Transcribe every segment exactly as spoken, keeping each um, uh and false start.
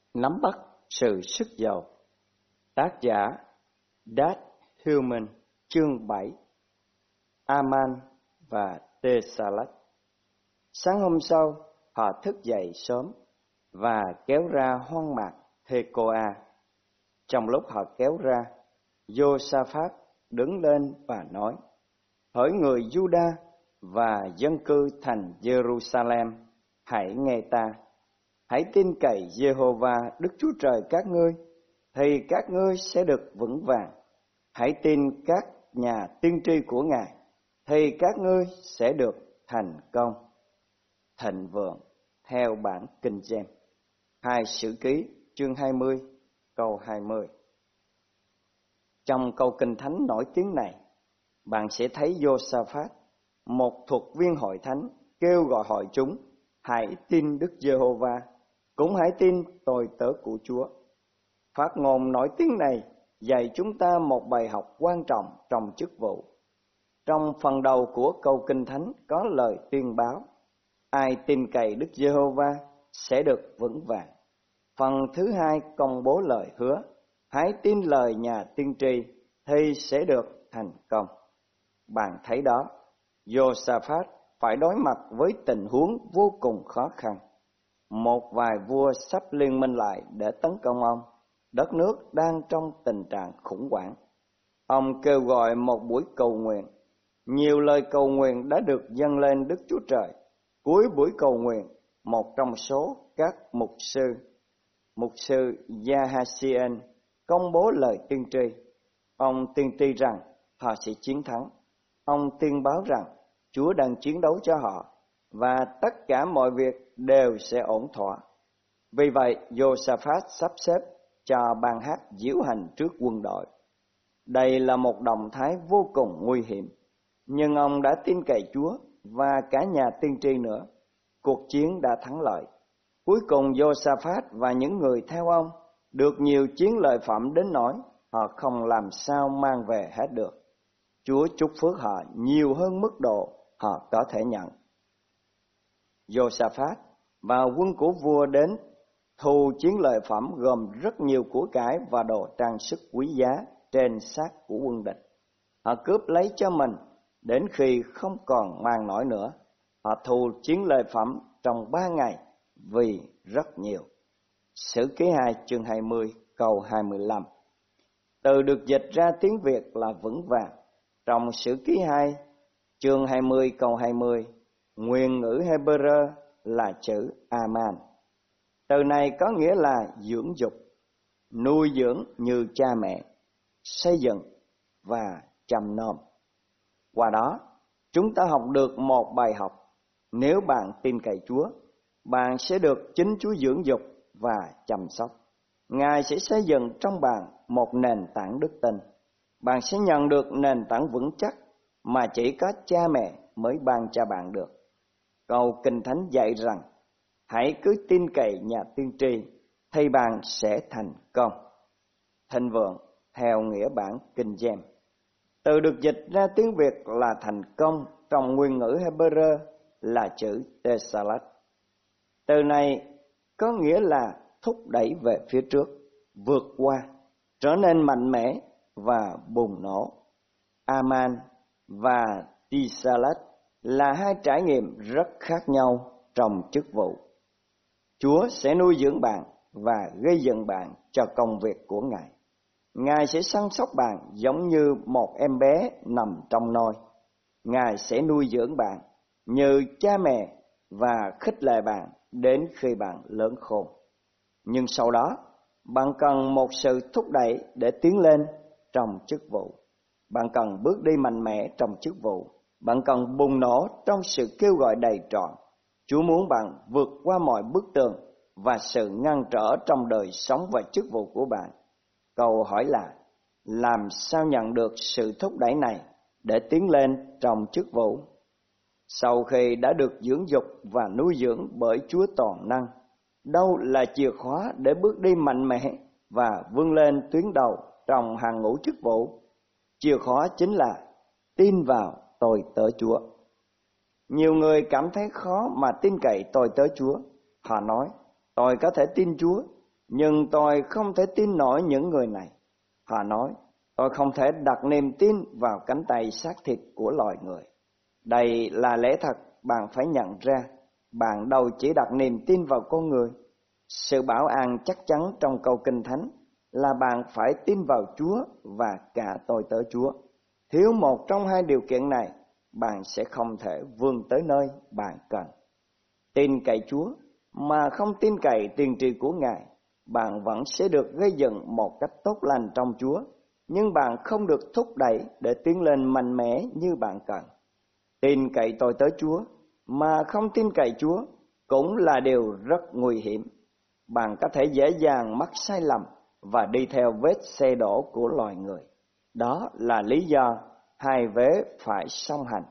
Nắm bắt sự sức giàu. Tác giả Dat Hillman. Chương bảy. Aman và Tê-sa-lách. Sáng hôm sau, họ thức dậy sớm và kéo ra hoang mạc Thê-cô-a. Trong lúc họ kéo ra, Giô-sa-phát đứng lên và nói: Hỡi người Giu-đa và dân cư thành Giê-ru-sa-lem, hãy nghe ta. Hãy tin cậy Giê-hô-va Đức Chúa Trời các ngươi, thì các ngươi sẽ được vững vàng. Hãy tin các nhà tiên tri của Ngài, thì các ngươi sẽ được thành công. Thịnh vượng theo bản Kinh James. Hai Sử Ký chương hai mươi câu hai mươi. Trong câu Kinh Thánh nổi tiếng này, bạn sẽ thấy Giô-sa-phát, một thuộc viên hội thánh, kêu gọi hội chúng: hãy tin Đức Giê-hô-va, cũng hãy tin tôi tớ của Chúa. Phát ngôn nổi tiếng này dạy chúng ta một bài học quan trọng trong chức vụ. Trong phần đầu của câu Kinh Thánh có lời tuyên báo: ai tin cậy Đức Giê-hô-va sẽ được vững vàng. Phần thứ hai công bố lời hứa: hãy tin lời nhà tiên tri thì sẽ được thành công. Bạn thấy đó, Giô-sa-phát phải đối mặt với tình huống vô cùng khó khăn. Một vài vua sắp liên minh lại để tấn công ông. Đất nước đang trong tình trạng khủng hoảng. Ông kêu gọi một buổi cầu nguyện. Nhiều lời cầu nguyện đã được dâng lên Đức Chúa Trời. Cuối buổi cầu nguyện, một trong số các mục sư, mục sư Gia-ha-si-ên, công bố lời tiên tri. Ông tiên tri rằng họ sẽ chiến thắng. Ông tiên báo rằng Chúa đang chiến đấu cho họ và tất cả mọi việc đều sẽ ổn thỏa. Vì vậy, Giô-sa-phát sắp xếp cho ban hát diễu hành trước quân đội. Đây là một động thái vô cùng nguy hiểm, nhưng ông đã tin cậy Chúa và cả nhà tiên tri nữa. Cuộc chiến đã thắng lợi. Cuối cùng Giô-sa-phát và những người theo ông được nhiều chiến lợi phẩm đến nỗi họ không làm sao mang về hết được. Chúa chúc phước họ nhiều hơn mức độ họ có thể nhận. Giô-sa-phát và quân của vua đến thu chiến lợi phẩm gồm rất nhiều của cải và đồ trang sức quý giá trên xác của quân địch. Họ cướp lấy cho mình đến khi không còn mang nổi nữa. Họ thu chiến lợi phẩm trong ba ngày vì rất nhiều. Sử Ký hai chương hai mươi câu hai mươi lăm. Từ được dịch ra tiếng Việt là vững vàng. Trong Sử Ký hai chương hai mươi câu hai mươi, nguyên ngữ Hebrew là chữ Aman. Từ này có nghĩa là dưỡng dục, nuôi dưỡng như cha mẹ, xây dựng và chăm nom. Qua đó, chúng ta học được một bài học. Nếu bạn tin cậy Chúa, bạn sẽ được chính Chúa dưỡng dục và chăm sóc. Ngài sẽ xây dựng trong bạn một nền tảng đức tin. Bạn sẽ nhận được nền tảng vững chắc mà chỉ có cha mẹ mới ban cho bạn được. Câu Kinh Thánh dạy rằng, hãy cứ tin cậy nhà tiên tri thì bạn sẽ thành công. Thịnh vượng theo nghĩa bản Kinh James. Từ được dịch ra tiếng Việt là thành công trong nguyên ngữ Hebrew là chữ Tê-sa-lách. Từ này có nghĩa là thúc đẩy về phía trước, vượt qua, trở nên mạnh mẽ và bùng nổ. Aman và Tê-sa-lách là hai trải nghiệm rất khác nhau trong chức vụ. Chúa sẽ nuôi dưỡng bạn và gây dựng bạn cho công việc của Ngài. Ngài sẽ săn sóc bạn giống như một em bé nằm trong nôi. Ngài sẽ nuôi dưỡng bạn như cha mẹ và khích lệ bạn đến khi bạn lớn khôn. Nhưng sau đó, bạn cần một sự thúc đẩy để tiến lên trong chức vụ. Bạn cần bước đi mạnh mẽ trong chức vụ. Bạn cần bùng nổ trong sự kêu gọi đầy trọn. Chúa muốn bạn vượt qua mọi bức tường và sự ngăn trở trong đời sống và chức vụ của bạn. Câu hỏi là, làm sao nhận được sự thúc đẩy này để tiến lên trong chức vụ? Sau khi đã được dưỡng dục và nuôi dưỡng bởi Chúa toàn năng, đâu là chìa khóa để bước đi mạnh mẽ và vươn lên tuyến đầu trong hàng ngũ chức vụ? Chìa khóa chính là tin vào tôi tớ Chúa. Nhiều người cảm thấy khó mà tin cậy tôi tớ Chúa. Họ nói, tôi có thể tin Chúa, Nhưng tôi không thể tin nổi những người này. Họ nói, tôi không thể đặt niềm tin vào cánh tay xác thịt của loài người. Đây là lẽ thật, bạn phải nhận ra. Bạn đâu chỉ đặt niềm tin vào con người. Sự bảo an chắc chắn trong câu Kinh Thánh là bạn phải tin vào Chúa và cả tôi tớ Chúa. Thiếu một trong hai điều kiện này, bạn sẽ không thể vươn tới nơi bạn cần. Tin cậy Chúa mà không tin cậy tiền tri của Ngài, bạn vẫn sẽ được gây dựng một cách tốt lành trong Chúa, nhưng bạn không được thúc đẩy để tiến lên mạnh mẽ như bạn cần. Tin cậy tôi tớ Chúa mà không tin cậy Chúa cũng là điều rất nguy hiểm. Bạn có thể dễ dàng mắc sai lầm và đi theo vết xe đổ của loài người. Đó là lý do hai vế phải song hành.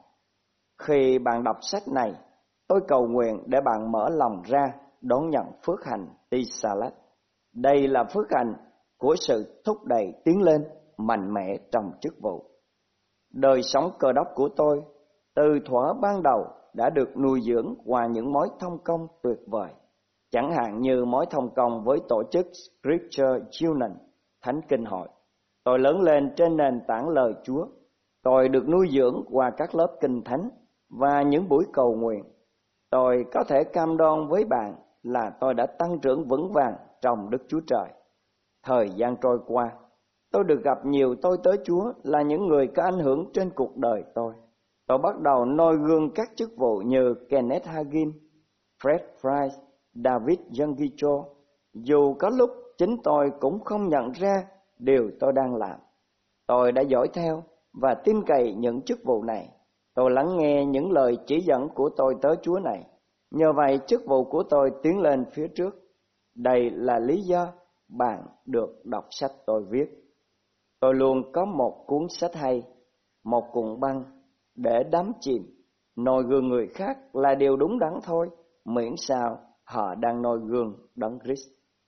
Khi bạn đọc sách này, tôi cầu nguyện để bạn mở lòng ra đón nhận phước hạnh Tisalat. Đây là phước hạnh của sự thúc đẩy tiến lên mạnh mẽ trong chức vụ. Đời sống Cơ Đốc của tôi từ thuở ban đầu đã được nuôi dưỡng qua những mối thông công tuyệt vời. Chẳng hạn như mối thông công với tổ chức Scripture Union, Thánh Kinh Hội. Tôi lớn lên trên nền tảng lời Chúa. Tôi được nuôi dưỡng qua các lớp Kinh Thánh và những buổi cầu nguyện. Tôi có thể cam đoan với bạn là tôi đã tăng trưởng vững vàng trong Đức Chúa Trời. Thời gian trôi qua, tôi được gặp nhiều tôi tớ Chúa là những người có ảnh hưởng trên cuộc đời tôi. Tôi bắt đầu noi gương các chức vụ như Kenneth Hagin, Fred Price, David Youngicho. Dù có lúc chính tôi cũng không nhận ra điều tôi đang làm. Tôi đã dõi theo và tin cậy những chức vụ này. Tôi lắng nghe những lời chỉ dẫn của tôi tớ Chúa này. Nhờ vậy chức vụ của tôi tiến lên phía trước. Đây là lý do bạn được đọc sách tôi viết. Tôi luôn có một cuốn sách hay, một cuộn băng để đắm chìm. Noi gương người khác là điều đúng đắn thôi, miễn sao họ đang noi gương Đấng Christ.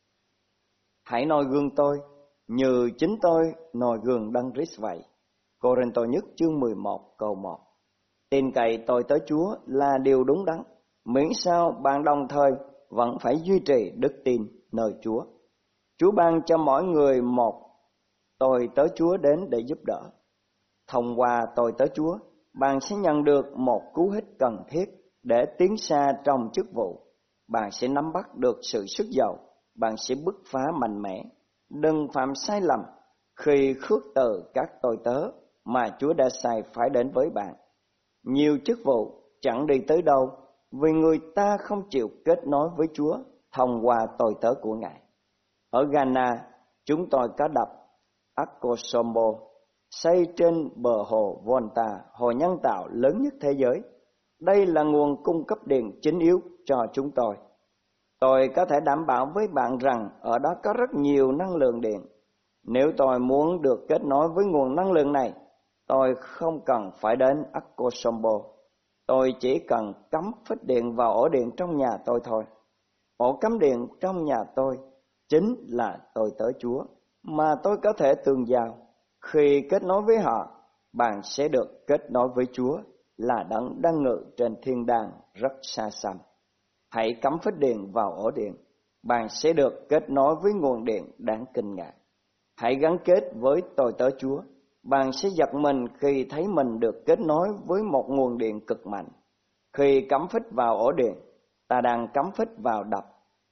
Hãy noi gương tôi như chính tôi noi gương Đấng Christ vậy. Cô-rinh-tô nhất chương mười một câu một. Tin cậy tôi tới Chúa là điều đúng đắn, miễn sao bạn đồng thời vẫn phải duy trì đức tin nơi Chúa. Chúa ban cho mỗi người một tôi tới Chúa đến để giúp đỡ. Thông qua tôi tới Chúa, bạn sẽ nhận được một cú hích cần thiết để tiến xa trong chức vụ. Bạn sẽ nắm bắt được sự sức giàu, bạn sẽ bứt phá mạnh mẽ. Đừng phạm sai lầm khi khước từ các tôi tớ mà Chúa đã sai phải đến với bạn. Nhiều chức vụ chẳng đi tới đâu vì người ta không chịu kết nối với Chúa thông qua tôi tớ của Ngài. Ở Ghana, chúng tôi có đập Akosombo, xây trên bờ hồ Volta, hồ nhân tạo lớn nhất thế giới. Đây là nguồn cung cấp điện chính yếu cho chúng tôi. Tôi có thể đảm bảo với bạn rằng ở đó có rất nhiều năng lượng điện. Nếu tôi muốn được kết nối với nguồn năng lượng này, tôi không cần phải đến Akosombo. Tôi chỉ cần cắm phích điện vào ổ điện trong nhà tôi thôi. Ổ cắm điện trong nhà tôi chính là tôi tớ Chúa mà tôi có thể tương giao. Khi kết nối với họ, bạn sẽ được kết nối với Chúa là Đấng đang ngự trên thiên đàng rất xa xăm. Hãy cắm phích điện vào ổ điện, bạn sẽ được kết nối với nguồn điện đáng kinh ngạc. Hãy gắn kết với tôi tớ Chúa, bạn sẽ giật mình khi thấy mình được kết nối với một nguồn điện cực mạnh. Khi cắm phích vào ổ điện, ta đang cắm phích vào đập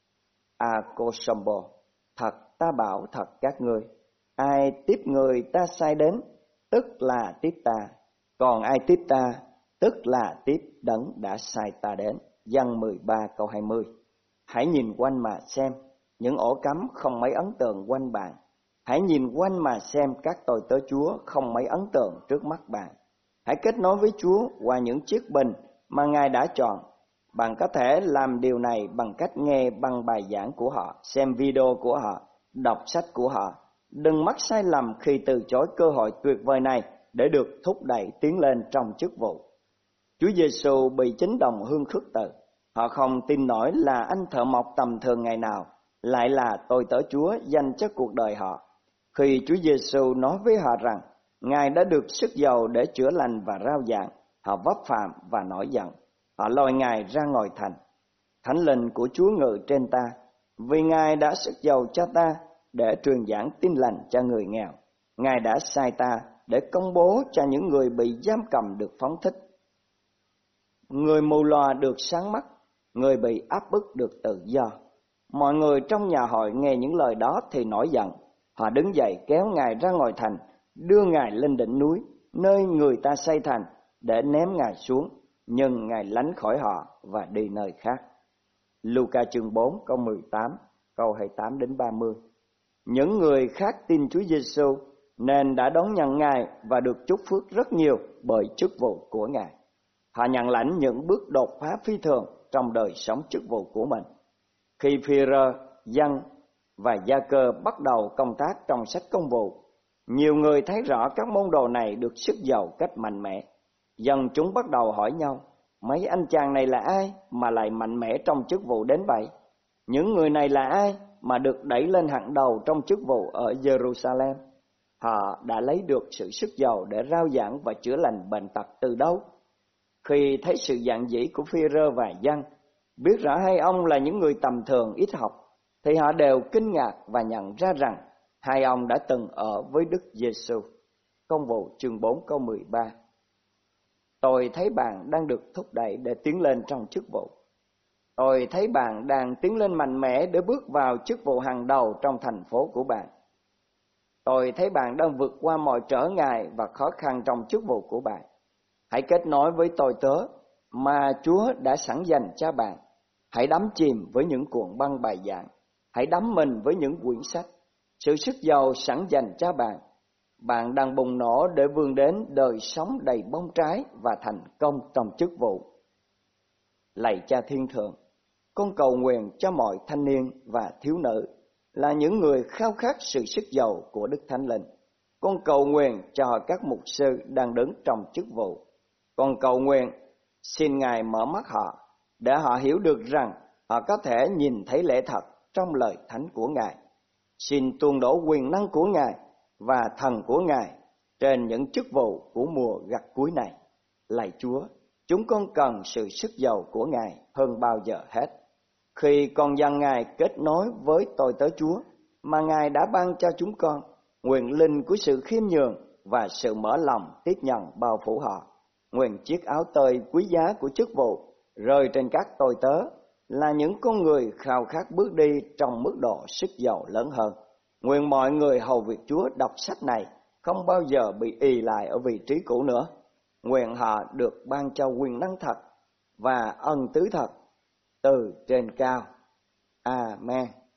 Akosombo. Thật ta bảo thật các ngươi, ai tiếp người ta sai đến, tức là tiếp ta, còn ai tiếp ta, tức là tiếp Đấng đã sai ta đến. Giăng mười ba câu hai mươi. Hãy nhìn quanh mà xem, những ổ cắm không mấy ấn tượng quanh bạn. Hãy nhìn quanh mà xem các tôi tớ Chúa không mấy ấn tượng trước mắt bạn. Hãy kết nối với Chúa qua những chiếc bình mà Ngài đã chọn. Bạn có thể làm điều này bằng cách nghe băng bài giảng của họ, xem video của họ, đọc sách của họ. Đừng mắc sai lầm khi từ chối cơ hội tuyệt vời này để được thúc đẩy tiến lên trong chức vụ. Chúa Giêsu bị chính đồng hương khước từ. Họ không tin nổi là anh thợ mộc tầm thường ngày nào lại là tôi tớ Chúa dành cho cuộc đời họ. Khi Chúa Giêsu nói với họ rằng Ngài đã được sức giàu để chữa lành và rao giảng, họ vấp phạm và nổi giận. Họ lôi Ngài ra ngoài thành. Thánh linh của Chúa ngự trên ta, Vì Ngài đã sức giàu cho ta để truyền giảng tin lành cho người nghèo. Ngài đã sai ta để công bố cho những người bị giam cầm được phóng thích. Người mù lòa được sáng mắt, người bị áp bức được tự do. Mọi người trong nhà hội nghe những lời đó thì nổi giận. Họ đứng dậy kéo Ngài ra ngoài thành, đưa Ngài lên đỉnh núi, nơi người ta xây thành, để ném Ngài xuống. Nhưng Ngài lánh khỏi họ và đi nơi khác. Luca chương bốn câu mười tám, câu hai mươi tám đến ba mươi. Những người khác tin Chúa Giêsu nên đã đón nhận Ngài và được chúc phước rất nhiều bởi chức vụ của Ngài. Họ nhận lãnh những bước đột phá phi thường trong đời sống chức vụ của mình. Khi Phi-rơ, Giăng và Gia-cơ bắt đầu công tác trong sách công vụ, nhiều người thấy rõ các môn đồ này được sức giàu cách mạnh mẽ. Dân chúng bắt đầu hỏi nhau, mấy anh chàng này là ai mà lại mạnh mẽ trong chức vụ đến vậy? Những người này là ai mà được đẩy lên hàng đầu trong chức vụ ở Jerusalem? Họ đã lấy được sự sức giàu để rao giảng và chữa lành bệnh tật từ đâu? Khi thấy sự dạn dĩ của Phi-rơ và Giăng, biết rõ hai ông là những người tầm thường ít học, thì họ đều kinh ngạc và nhận ra rằng hai ông đã từng ở với Đức Giêsu. Công vụ chương bốn câu mười ba. Tôi thấy bạn đang được thúc đẩy để tiến lên trong chức vụ. Tôi thấy bạn đang tiến lên mạnh mẽ để bước vào chức vụ hàng đầu trong thành phố của bạn. Tôi thấy bạn đang vượt qua mọi trở ngại và khó khăn trong chức vụ của bạn. Hãy kết nối với tôi tớ mà Chúa đã sẵn dành cho bạn. Hãy đắm chìm với những cuộn băng bài giảng. Hãy đắm mình với những quyển sách. Sự sức giàu sẵn dành cho bạn. Bạn đang bùng nổ để vươn đến đời sống đầy bông trái và thành công trong chức vụ. Lạy Cha Thiên Thượng, con cầu nguyện cho mọi thanh niên và thiếu nữ là những người khao khát sự sức giàu của Đức Thánh Linh. Con cầu nguyện cho các mục sư đang đứng trong chức vụ. Con cầu nguyện xin Ngài mở mắt họ để họ hiểu được rằng họ có thể nhìn thấy lẽ thật trong lời thánh của Ngài. Xin tuôn đổ quyền năng của Ngài và thần của Ngài trên những chức vụ của mùa gặt cuối này. Lạy Chúa, chúng con cần sự sức giàu của Ngài hơn bao giờ hết. Khi con dân Ngài kết nối với tôi tớ Chúa mà Ngài đã ban cho chúng con, nguyện linh của sự khiêm nhường và sự mở lòng tiếp nhận bao phủ họ. Nguyện chiếc áo tơi quý giá của chức vụ rơi trên các tôi tớ là những con người khao khát bước đi trong mức độ sức giàu lớn hơn. Nguyện mọi người hầu việc Chúa đọc sách này không bao giờ bị ì lại ở vị trí cũ nữa. Nguyện họ được ban cho quyền năng thật và ân tứ thật từ trên cao. Amen.